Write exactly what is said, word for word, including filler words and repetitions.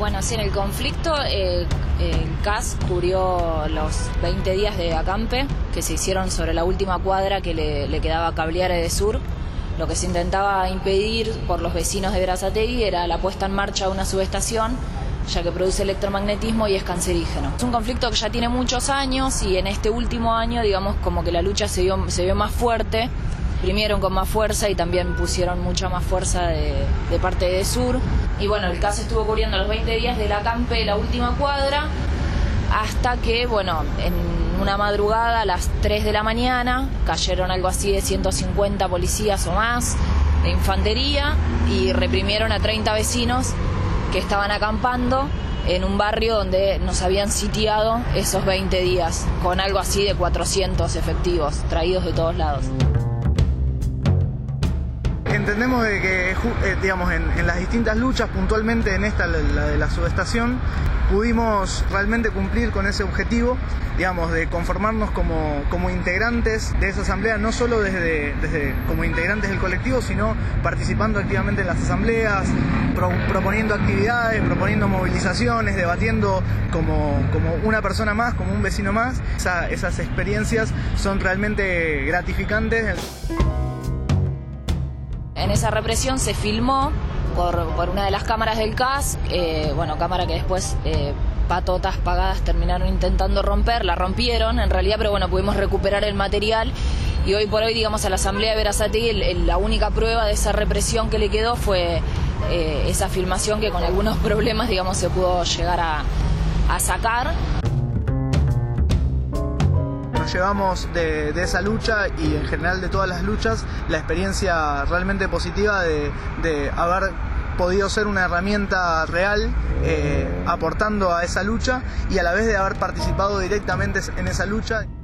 Bueno, sí, en el conflicto eh, el C A S cubrió los veinte días de acampe que se hicieron sobre la última cuadra que le, le quedaba cablear a Edesur. Lo que se intentaba impedir por los vecinos de Berazategui era la puesta en marcha de una subestación, ya que produce electromagnetismo y es cancerígeno. Es un conflicto que ya tiene muchos años y en este último año, digamos, como que la lucha se vio, se vio más fuerte. Imprimieron con más fuerza y también pusieron mucha más fuerza de, de parte de Edesur. Y bueno, el C A S estuvo cubriendo los veinte días del acampe de la última cuadra hasta que, bueno, en una madrugada a las tres de la mañana cayeron algo así de ciento cincuenta policías o más de infantería y reprimieron a treinta vecinos que estaban acampando en un barrio donde nos habían sitiado esos veinte días, con algo así de cuatrocientos efectivos traídos de todos lados. Entendemos de que, eh, digamos, en, en las distintas luchas, puntualmente en esta, la, la de la subestación, pudimos realmente cumplir con ese objetivo, digamos, de conformarnos como, como integrantes de esa asamblea, no solo desde, desde como integrantes del colectivo, sino participando activamente en las asambleas, pro, proponiendo actividades, proponiendo movilizaciones, debatiendo como, como una persona más, como un vecino más. Esa, esas experiencias son realmente gratificantes. En esa represión se filmó por, por una de las cámaras del C A S, eh, bueno, cámara que después eh, patotas pagadas terminaron intentando romper, la rompieron en realidad, pero bueno, pudimos recuperar el material y hoy por hoy, digamos, a la Asamblea de Berazategui el, el, la única prueba de esa represión que le quedó fue eh, esa filmación que con algunos problemas, digamos, se pudo llegar a, a sacar. Nos llevamos de, de esa lucha y en general de todas las luchas la experiencia realmente positiva de, de haber podido ser una herramienta real eh, aportando a esa lucha y a la vez de haber participado directamente en esa lucha.